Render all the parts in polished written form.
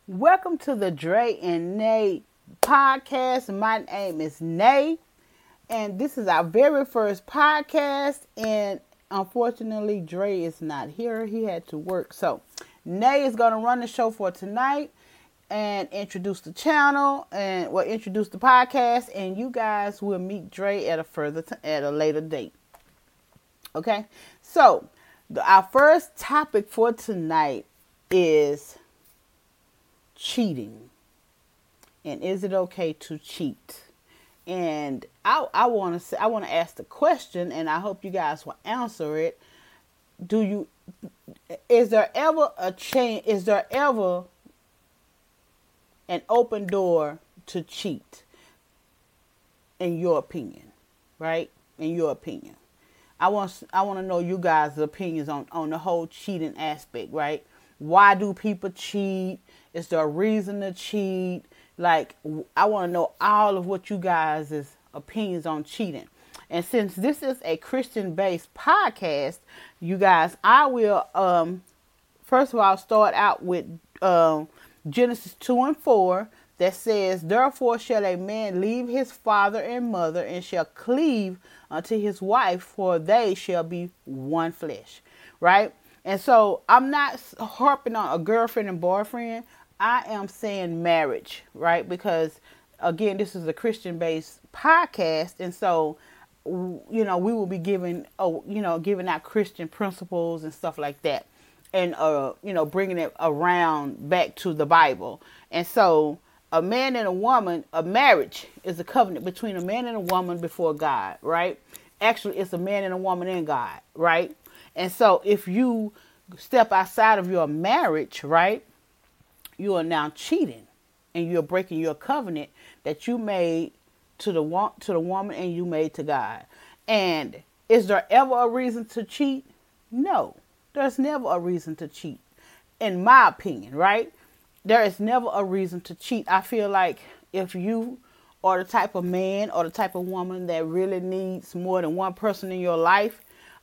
Welcome to the Dre and Nay podcast. My name is Nay, and this is our very first podcast. And unfortunately, Dre is not here. He had to work. So, Nay is going to run the show for tonight and introduce the channel and introduce the podcast. And you guys will meet Dre at a later date. Okay, so our first topic for tonight is cheating, and is it okay to cheat? And I want to ask the question, and I hope you guys will answer it. Is there ever a change? Is there ever an open door to cheat? In your opinion, right? In your opinion, I want to know you guys' opinions on the whole cheating aspect, right? Why do people cheat? Is there a reason to cheat? Like, I want to know all of what you guys' opinions on cheating. And since this is a Christian-based podcast, you guys, I will, first of all, start out with Genesis 2:4 that says, "Therefore shall a man leave his father and mother, and shall cleave unto his wife, for they shall be one flesh." Right? And so I'm not harping on a girlfriend and boyfriend. I am saying marriage, right? Because again, this is a Christian-based podcast, and so we will be giving out Christian principles and stuff like that, and bringing it around back to the Bible. And so a man and a woman, a marriage is a covenant between a man and a woman before God, right? Actually, it's a man and a woman and God, right? And so if you step outside of your marriage, right, you are now cheating, and you're breaking your covenant that you made to the woman and you made to God. And is there ever a reason to cheat? No, there's never a reason to cheat, in my opinion, right? There is never a reason to cheat. I feel like if you are the type of man or the type of woman that really needs more than one person in your life,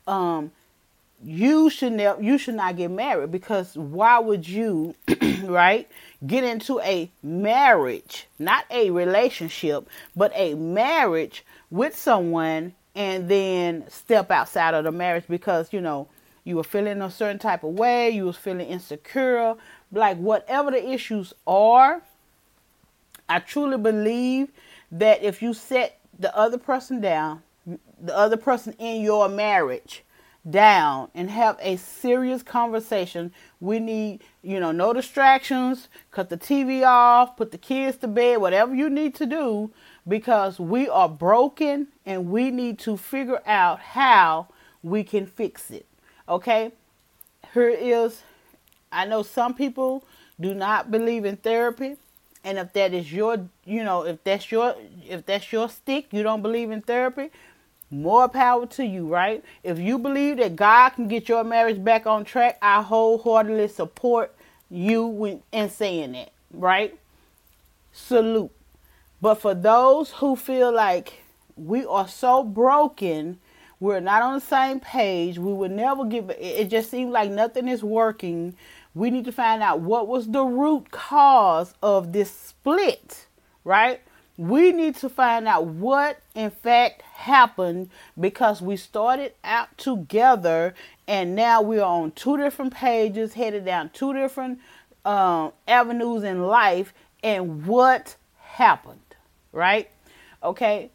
you should not get married, because why would you right, get into a marriage, not a relationship, but a marriage with someone, and then step outside of the marriage because you were feeling a certain type of way, you was feeling insecure, like whatever the issues are. I truly believe that if you set the other person down, the other person in your marriage down, and have a serious conversation. We need, no distractions, cut the TV off, put the kids to bed, whatever you need to do, because we are broken and we need to figure out how we can fix it. Okay? Here is, I know some people do not believe in therapy, and if that is your, if that's your stick, you don't believe in therapy, more power to you, right? If you believe that God can get your marriage back on track, I wholeheartedly support you in saying that, right? Salute. But for those who feel like we are so broken, we're not on the same page, we would never it just seems like nothing is working. We need to find out what was the root cause of this split, right? We need to find out what in fact happened, because we started out together and now we are on two different pages, headed down two different avenues in life. And what happened, right? Okay.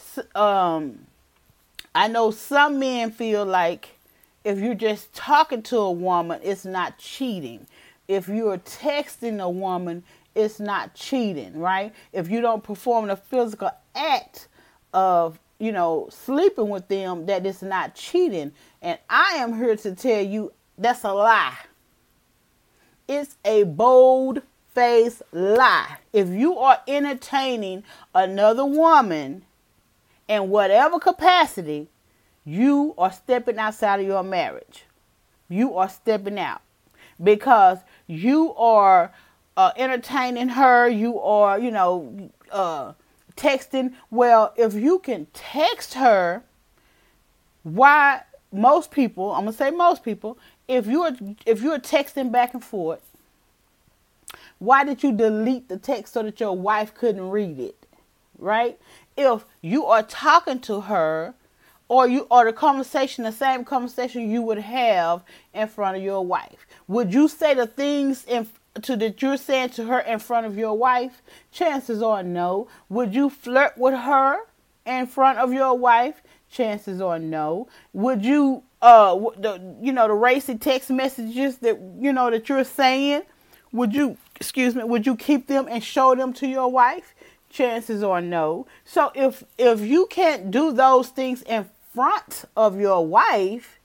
I know some men feel like if you're just talking to a woman, it's not cheating. If you're texting a woman, it's not cheating, right? If you don't perform the physical act of, sleeping with them, that is not cheating. And I am here to tell you that's a lie. It's a bold-faced lie. If you are entertaining another woman in whatever capacity, you are stepping outside of your marriage. You are stepping out because you are entertaining her, you are, texting. Well, if you can text her, why most people, I'm going to say most people, if you're texting back and forth, Why did you delete the text so that your wife couldn't read it? Right? If you are talking to her, or the same conversation you would have in front of your wife, would you say the things that you're saying to her in front of your wife? Chances are no. Would you flirt with her in front of your wife? Chances are no. Would you the racy text messages that you're saying, would you keep them and show them to your wife? Chances are no. So if you can't do those things in front of your wife,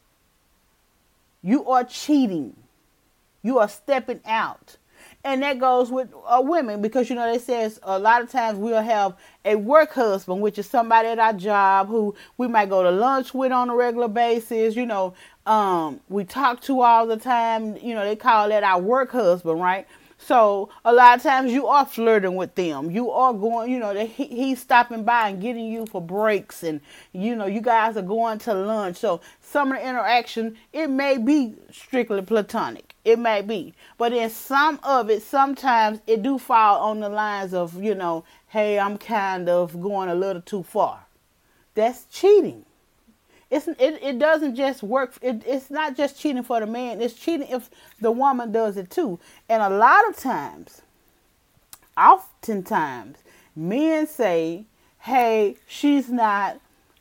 you are cheating. You are stepping out. And that goes with women, because, they say a lot of times we'll have a work husband, which is somebody at our job who we might go to lunch with on a regular basis. We talk to all the time. They call that our work husband, right? So a lot of times you are flirting with them. You are going, he's stopping by and getting you for breaks, and, you guys are going to lunch. So some of the interaction, it may be strictly platonic. It may be. But in some of it, sometimes it do fall on the lines of, hey, I'm kind of going a little too far. That's cheating. It doesn't just work. It's not just cheating for the man. It's cheating if the woman does it too. And a lot of times, oftentimes, men say, hey, she's not,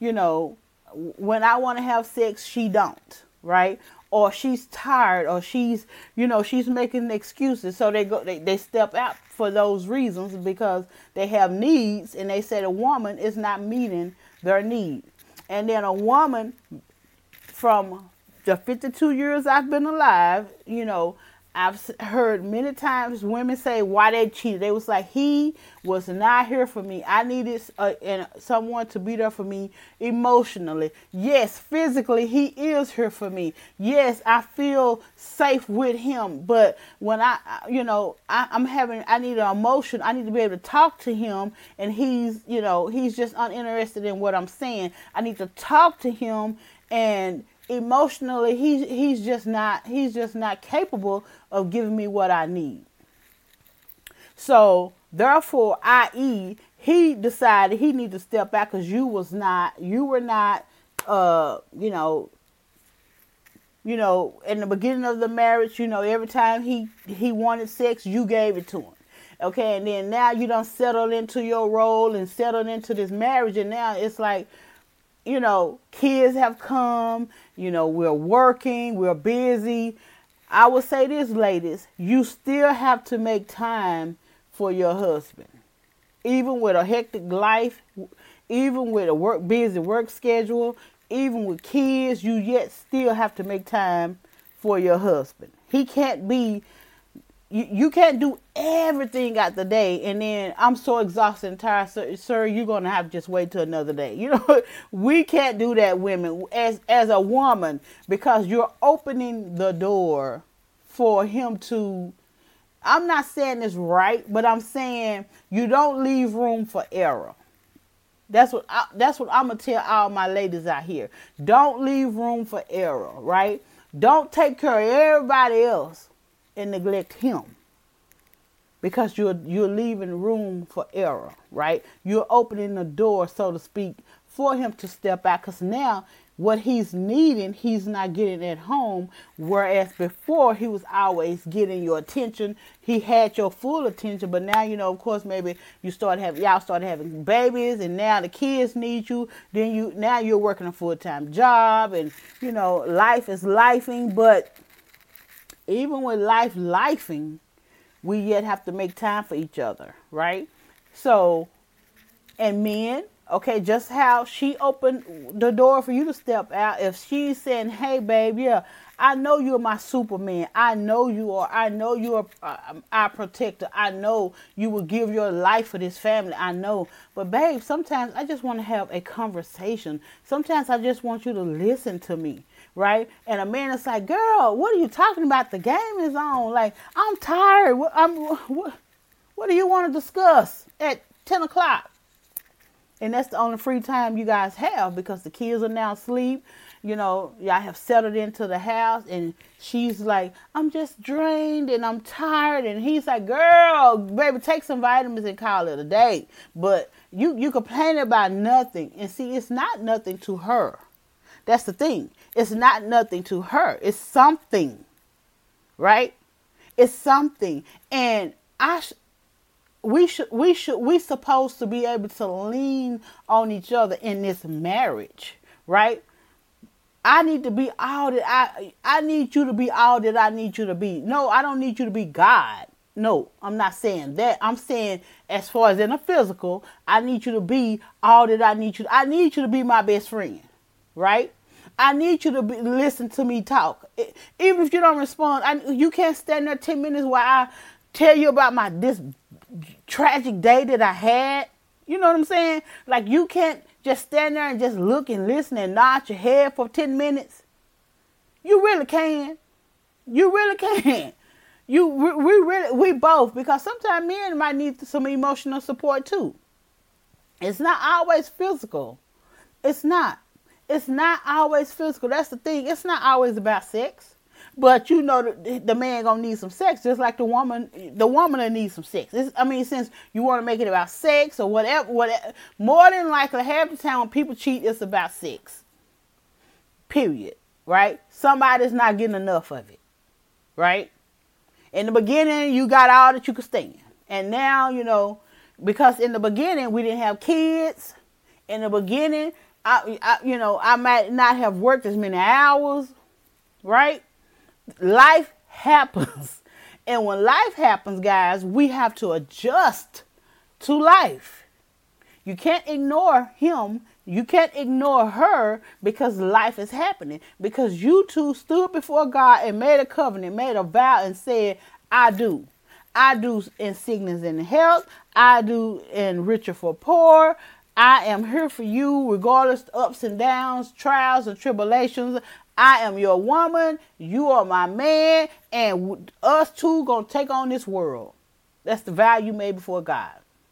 when I want to have sex, she don't, right? Or she's tired, or she's making excuses. So they step out for those reasons, because they have needs, and they say the woman is not meeting their needs. And then a woman, from the 52 years I've been alive, I've heard many times women say why they cheated. They was like, he was not here for me. I needed someone to be there for me emotionally. Yes, physically, he is here for me. Yes, I feel safe with him. But when I need an emotion. I need to be able to talk to him, and he's just uninterested in what I'm saying. I need to talk to him, and emotionally he's just not capable of giving me what I need. So therefore, i.e., he decided he needed to step back because you were not in the beginning of the marriage, every time he wanted sex, you gave it to him. Okay, and then now you done settled into your role and settled into this marriage, and now it's like, kids have come, we're working, we're busy. I would say this, ladies, you still have to make time for your husband. Even with a hectic life, even with a busy work schedule, even with kids, you yet still have to make time for your husband. He can't be, you can't do everything out the day and then I'm so exhausted and tired, sir, you're going to have to just wait till another day. We can't do that, women, as a woman, because you're opening the door for him to, I'm not saying this right, but I'm saying you don't leave room for error. That's what I'm going to tell all my ladies out here. Don't leave room for error, right? Don't take care of everybody else and neglect him, because you're leaving room for error, right? You're opening the door, so to speak, for him to step out, because now what he's needing, he's not getting at home, whereas before he was always getting your attention. He had your full attention, but now, of course, maybe y'all started having babies, and now the kids need you. Then now you're working a full-time job, and, life is lifing, but even with life lifing, we yet have to make time for each other, right? So, and men, okay, just how she opened the door for you to step out. If she's saying, hey, babe, yeah, I know you're my Superman. I know you are. I know you're our protector. I know you will give your life for this family. I know. But, babe, sometimes I just want to have a conversation. Sometimes I just want you to listen to me. Right? And a man is like, girl, what are you talking about? The game is on. Like, I'm tired. What do you want to discuss at 10 o'clock? And that's the only free time you guys have, because the kids are now asleep. y'all have settled into the house, and she's like, I'm just drained and I'm tired. And he's like, girl, baby, take some vitamins and call it a day. But you complain about nothing. And see, it's not nothing to her. That's the thing. It's not nothing to her. It's something, right? It's something. And we supposed to be able to lean on each other in this marriage, right? I need to be all that I need you to be all that I need you to be. No, I don't need you to be God. No, I'm not saying that. I'm saying as far as in the physical, I need you to be all that I need you. I need you to be my best friend, right? I need you to listen to me talk. Even if you don't respond, you can't stand there 10 minutes while I tell you about this tragic day that I had. You know what I'm saying? Like, you can't just stand there and just look and listen and nod your head for 10 minutes. You really can. You really can. We both, because sometimes men might need some emotional support too. It's not always physical. It's not always physical. That's the thing. It's not always about sex. But the man gonna need some sex, just like the woman will need some sex. Since you want to make it about sex or whatever, more than likely, half the time when people cheat, it's about sex. Period. Right? Somebody's not getting enough of it. Right? In the beginning, you got all that you could stand, and now because in the beginning we didn't have kids. In the beginning, I might not have worked as many hours. Right? Life happens. And when life happens, guys, we have to adjust to life. You can't ignore him. You can't ignore her, because life is happening. Because you two stood before God and made a covenant, made a vow, and said, I do. I do in sickness and health. I do in richer for poor. I am here for you regardless of ups and downs, trials and tribulations. I am your woman, you are my man, and us two gonna take on this world. That's the vow you made before God.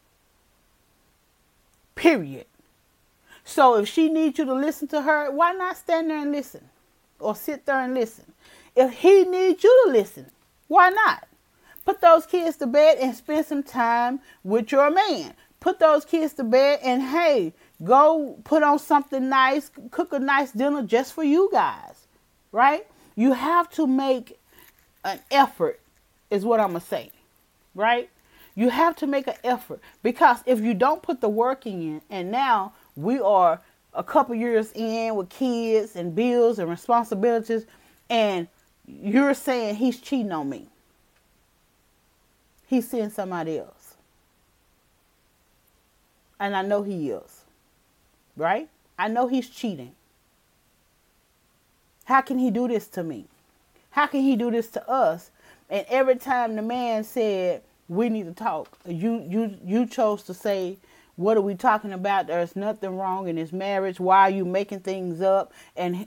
Period. So if she needs you to listen to her, why not stand there and listen? Or sit there and listen? If he needs you to listen, why not? Put those kids to bed and spend some time with your man. Put those kids to bed and, hey, go put on something nice, cook a nice dinner just for you guys, right? You have to make an effort, is what I'm going to say, right? You have to make an effort, because if you don't put the work in, and now we are a couple years in with kids and bills and responsibilities, and you're saying he's cheating on me. He's seeing somebody else. And I know he is, right? I know he's cheating. How can he do this to me? How can he do this to us? And every time the man said, we need to talk, you chose to say, what are we talking about? There's nothing wrong in this marriage. Why are you making things up? And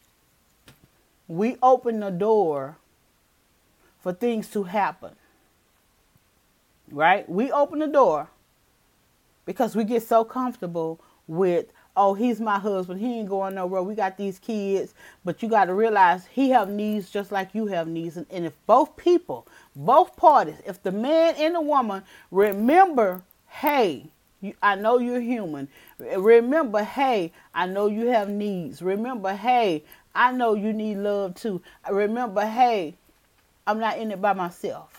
we open the door for things to happen, right? We open the door because we get so comfortable with, oh, he's my husband. He ain't going nowhere. We got these kids. But you got to realize he have needs just like you have needs. And if both parties, if the man and the woman remember, hey, I know you're human. Remember, hey, I know you have needs. Remember, hey, I know you need love too. Remember, hey, I'm not in it by myself.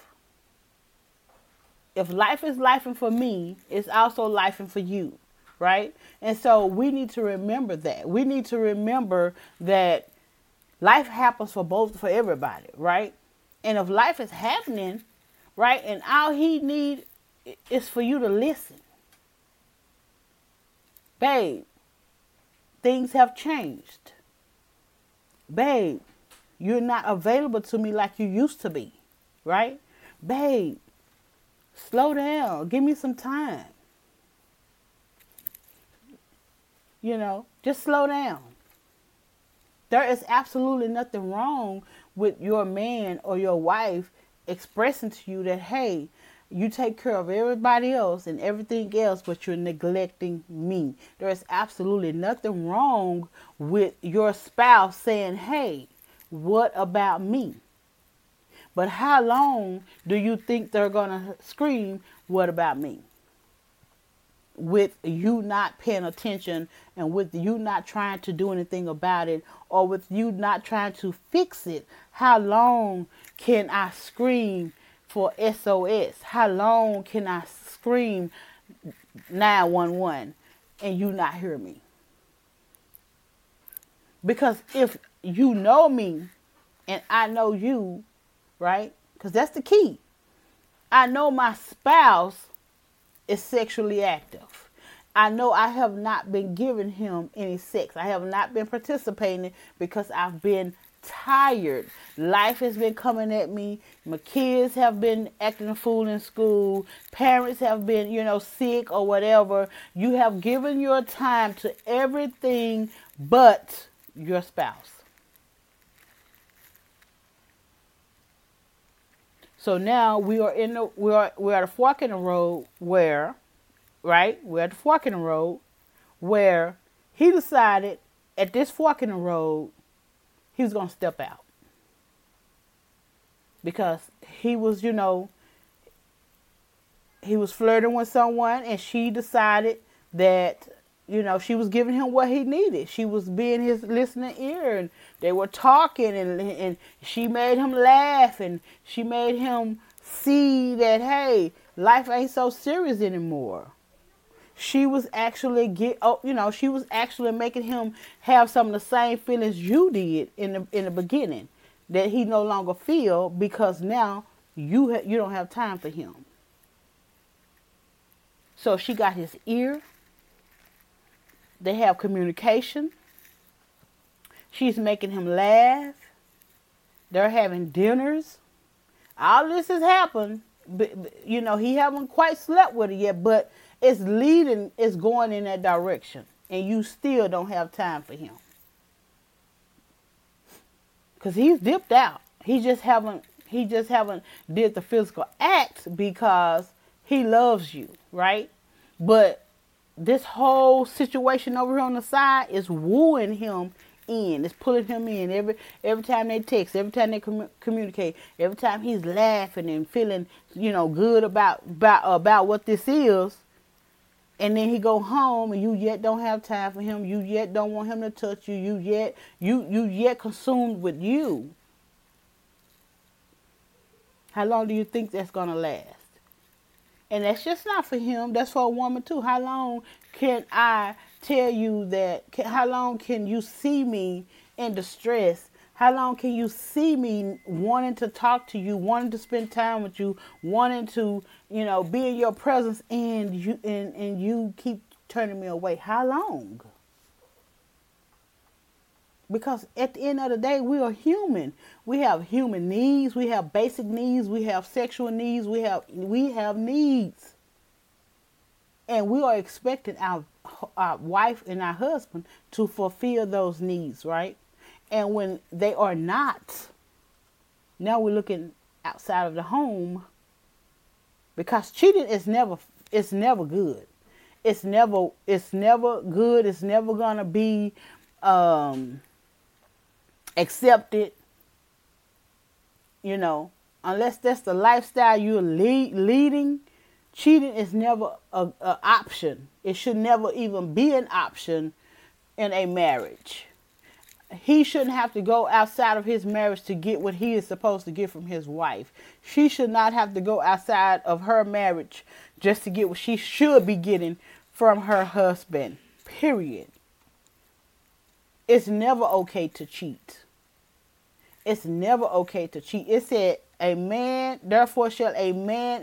If life is lifing for me, it's also lifing for you, right? And so we need to remember that. We need to remember that life happens for everybody, right? And if life is happening, right, and all he needs is for you to listen. Babe, things have changed. Babe, you're not available to me like you used to be, right? Babe, slow down. Give me some time. Just slow down. There is absolutely nothing wrong with your man or your wife expressing to you that, hey, You take care of everybody else and everything else, but you're neglecting me. There is absolutely nothing wrong with your spouse saying, hey, what about me? But how long do you think they're going to scream, what about me? With you not paying attention and with you not trying to do anything about it, or with you not trying to fix it. How long can I scream for SOS? How long can I scream 911 and you not hear me? Because if you know me and I know you, right? Because that's the key. I know my spouse is sexually active. I know I have not been giving him any sex. I have not been participating because I've been tired. Life has been coming at me. My kids have been acting a fool in school. Parents have been, sick or whatever. You have given your time to everything but your spouse. So now we're at a fork in the road where, right? We're at the fork in the road where he decided at this fork in the road he was going to step out. Because he was, he was flirting with someone and she decided that, she was giving him what he needed. She was being his listening ear and they were talking and she made him laugh and she made him see that, hey, life ain't so serious anymore. She was actually she was actually making him have some of the same feelings you did in the beginning that he no longer feel because now you don't have time for him. So she got his ear. They have communication. She's making him laugh. They're having dinners. All this has happened. But, he haven't quite slept with her yet, but it's going in that direction. And you still don't have time for him. Because he's dipped out. He just haven't did the physical act because he loves you, right? But this whole situation over here on the side is wooing him in. It's pulling him in every time they text, every time they communicate, every time he's laughing and feeling, good about what this is. And then he go home and you yet don't have time for him. You yet don't want him to touch you. You yet consumed with you. How long do you think that's going to last? And that's just not for him. That's for a woman too. How long can I tell you that? How long can you see me in distress? How long can you see me wanting to talk to you, wanting to spend time with you, wanting to, be in your presence, and you keep turning me away? How long? Because at the end of the day, we are human. We have human needs. We have basic needs. We have sexual needs. We have needs. And we are expecting our wife and our husband to fulfill those needs, right? And when they are not, now we're looking outside of the home, because cheating is never good. It's never good. It's never gonna be accepted, unless that's the lifestyle you're leading. Cheating is never an option. It should never even be an option in a marriage. He shouldn't have to go outside of his marriage to get what he is supposed to get from his wife. She should not have to go outside of her marriage just to get what she should be getting from her husband. Period. It's never okay to cheat. It's never okay to cheat. It said, therefore shall a man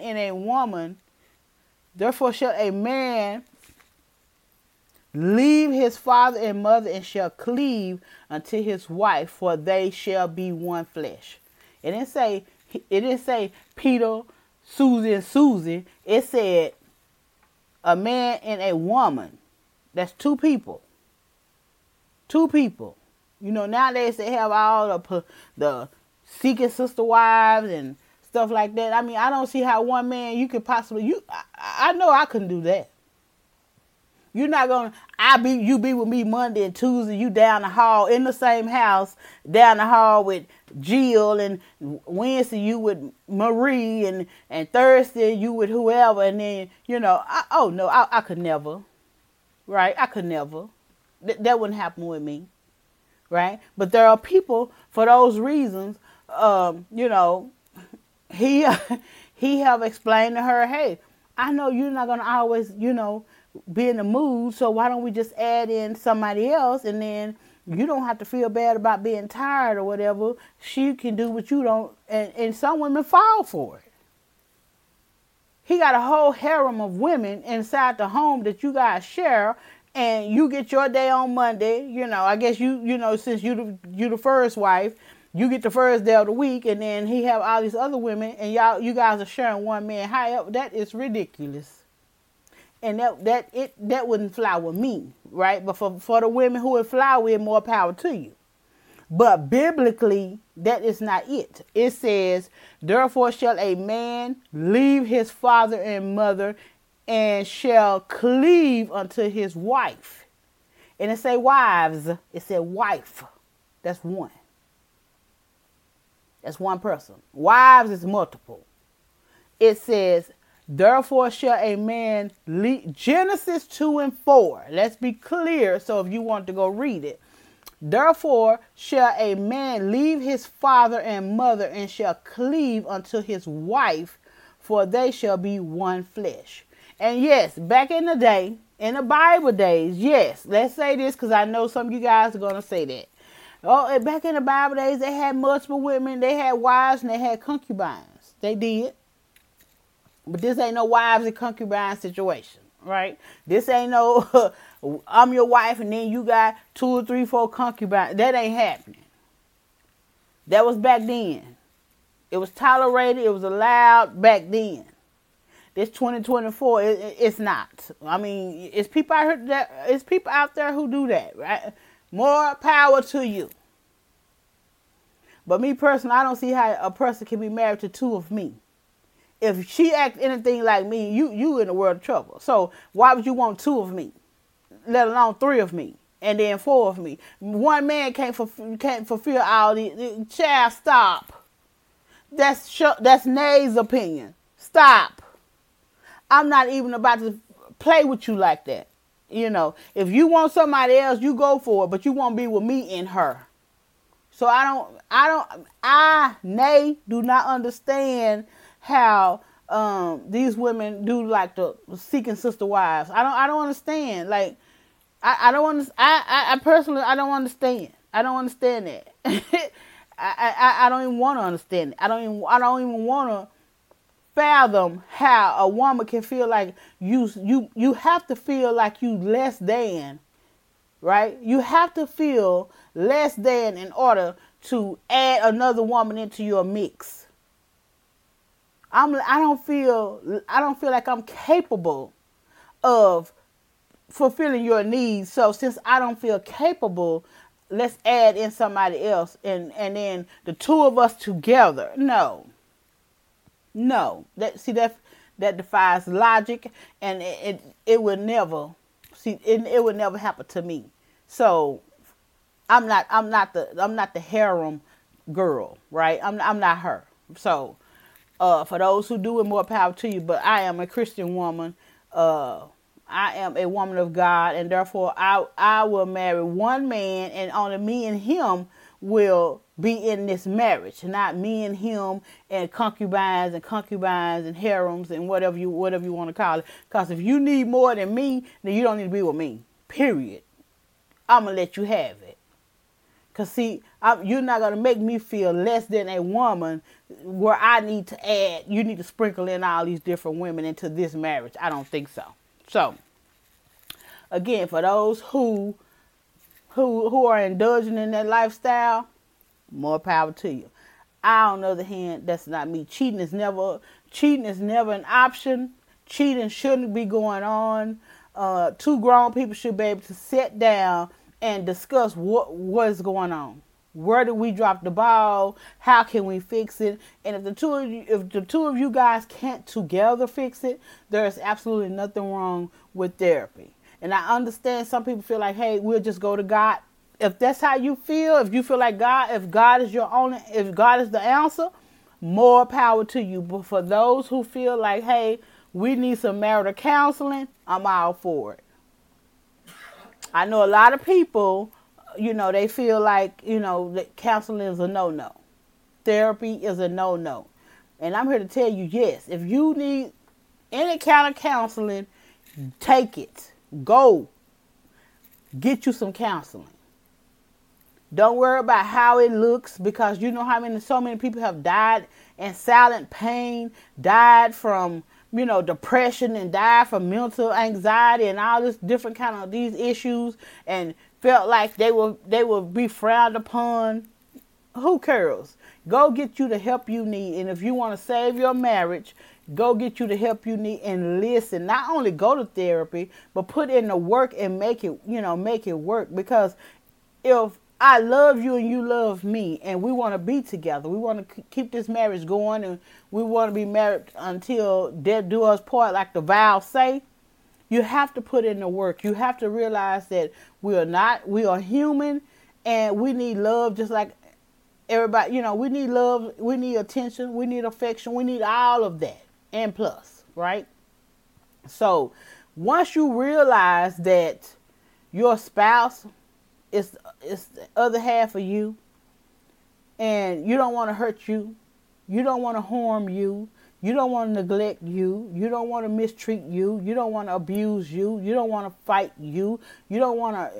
leave his father and mother and shall cleave unto his wife, for they shall be one flesh. It didn't say Peter, Susie, and Susie. It said a man and a woman. That's two people. Two people. Nowadays they have all the secret sister wives and stuff like that. I mean, I don't see how one man you could possibly I know I couldn't do that. You're not gonna you be with me Monday and Tuesday, you down the hall in the same house, down the hall with Jill, and Wednesday you with Marie, and Thursday you with whoever, and then I could never. Right? I could never. That wouldn't happen with me. Right? But there are people for those reasons, he he have explained to her, hey, I know you're not gonna always, be in the mood, so why don't we just add in somebody else, and then you don't have to feel bad about being tired or whatever. She can do what you don't, and some women fall for it. He got a whole harem of women inside the home that you guys share, and you get your day on Monday. I guess since you the first wife, you get the first day of the week, and then he have all these other women, and you guys are sharing one man. However, that is ridiculous. And that wouldn't fly with me, right? But for the women who would fly with, more power to you. But biblically, that is not it. It says, therefore shall a man leave his father and mother and shall cleave unto his wife. And it say wives. It said wife. That's one. That's one person. Wives is multiple. It says, therefore shall a man leave. Genesis 2 and 4. Let's be clear. So if you want to go read it. Therefore shall a man leave his father and mother and shall cleave unto his wife, for they shall be one flesh. And yes, back in the day, in the Bible days, yes, let's say this because I know some of you guys are going to say that. Oh, back in the Bible days, they had multiple women, they had wives, and they had concubines. They did. But this ain't no wives and concubine situation, right? This ain't no, I'm your wife and then you got 2 or 3, 4 concubines. That ain't happening. That was back then. It was tolerated. It was allowed back then. This 2024, it's not. I mean, it's people out there who do that, right? More power to you. But me personally, I don't see how a person can be married to 2 of me. If she acts anything like me, you in the world of trouble. So why would you want 2 of me, let alone 3 of me, and then 4 of me? One man can't fulfill all the child. Stop. That's Nay's opinion. Stop. I'm not even about to play with you like that. If you want somebody else, you go for it, but you won't be with me and her. So Nay, do not understand how these women do like the seeking sister wives. I don't understand. Like I don't understand. I personally I don't understand. I don't understand that. I don't even want to understand it. I don't even want to fathom how a woman can feel like you have to feel like you less than, right? You have to feel less than in order to add another woman into your mix. I don't feel like I'm capable of fulfilling your needs. So since I don't feel capable, let's add in somebody else and then the 2 of us together. No. That defies logic, and it would never it would never happen to me. So I'm not the harem girl, right? I'm not her. So for those who do it, more power to you. But I am a Christian woman. I am a woman of God, and therefore I will marry one man, and only me and him will be in this marriage, not me and him and concubines and harems and whatever you want to call it. Because if you need more than me, then you don't need to be with me. Period. I'm gonna let you have it. Because see, you're not going to make me feel less than a woman where I need to add, you need to sprinkle in all these different women into this marriage. I don't think so. So, again, for those who are indulging in that lifestyle, more power to you. On the other hand, that's not me. Cheating is never an option. Cheating shouldn't be going on. 2 grown people should be able to sit down and discuss what is going on. Where did we drop the ball? How can we fix it? And if the two of you guys can't together fix it, there's absolutely nothing wrong with therapy. And I understand some people feel like, hey, we'll just go to God. If that's how you feel, if you feel like if God is the answer, more power to you. But for those who feel like, hey, we need some marital counseling, I'm all for it. I know a lot of people, they feel like, that counseling is a no-no. Therapy is a no-no. And I'm here to tell you, yes, if you need any kind of counseling, take it. Go. Get you some counseling. Don't worry about how it looks, because you know so many people have died in silent pain, died from, depression, and died from mental anxiety and all this different kind of these issues, and felt like they will be frowned upon. Who cares? Go get you the help you need. And if you want to save your marriage, go get you the help you need and listen. Not only go to therapy, but put in the work and make it work. Because if I love you and you love me, and we want to be together, we want to keep this marriage going, and we want to be married until death do us part, like the vows say, you have to put in the work. You have to realize that we are human, and we need love just like everybody. We need love, we need attention, we need affection, we need all of that and plus, right? So once you realize that your spouse is the other half of you, and you don't want to hurt you, you don't want to harm you, you don't want to neglect you, you don't want to mistreat you, you don't want to abuse you, you don't want to fight you, you don't want to,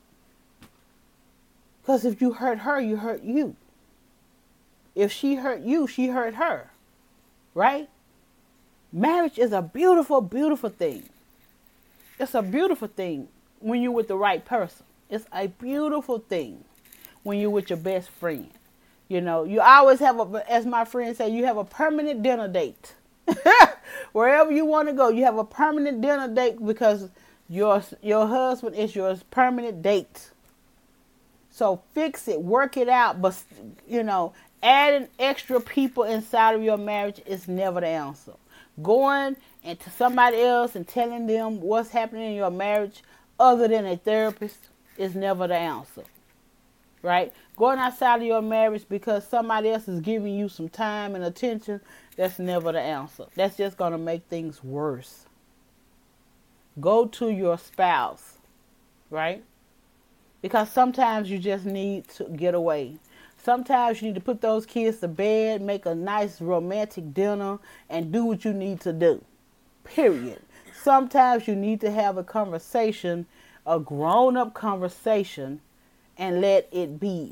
because if you hurt her, you hurt you. If she hurt you, she hurt her, right? Marriage is a beautiful, beautiful thing. It's a beautiful thing when you're with the right person. It's a beautiful thing when you're with your best friend. You always have as my friend say, you have a permanent dinner date. Wherever you want to go, you have a permanent dinner date, because your husband is your permanent date. So fix it, work it out. But, adding extra people inside of your marriage is never the answer. Going into somebody else and telling them what's happening in your marriage other than a therapist is never the answer, right? Going outside of your marriage because somebody else is giving you some time and attention, that's never the answer. That's just going to make things worse. Go to your spouse, right? Because sometimes you just need to get away. Sometimes you need to put those kids to bed, make a nice romantic dinner, and do what you need to do, period. Sometimes you need to have a conversation, a grown-up conversation, and let it be.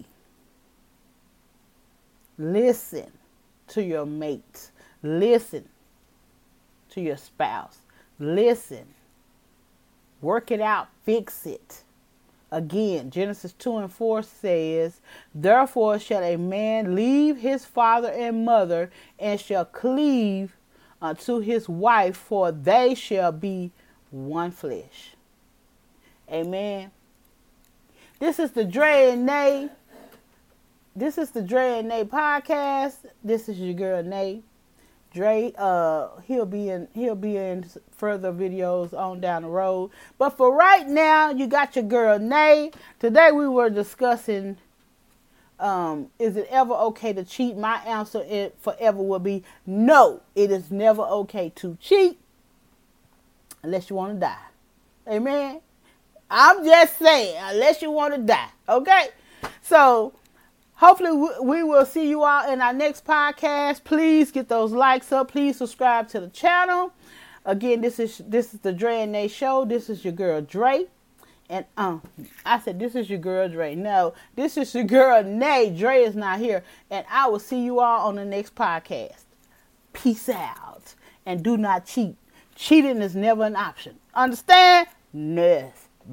Listen to your mate. Listen to your spouse. Listen. Work it out. Fix it. Again, Genesis 2:4 says, therefore shall a man leave his father and mother, and shall cleave unto his wife, for they shall be one flesh. Amen. This is the Dre and Nay. This is the Dre and Nay podcast. This is your girl Nay. Dre, he'll be in further videos on down the road. But for right now, you got your girl Nay. Today we were discussing, is it ever okay to cheat? My answer forever will be no. It is never okay to cheat unless you want to die. Amen. I'm just saying, unless you want to die. Okay? So, hopefully we will see you all in our next podcast. Please get those likes up. Please subscribe to the channel. Again, this is the Dre and Nay show. This is your girl Dre. And I said this is your girl Dre. No, this is your girl Nay. Dre is not here. And I will see you all on the next podcast. Peace out. And do not cheat. Cheating is never an option. Understand? Yes.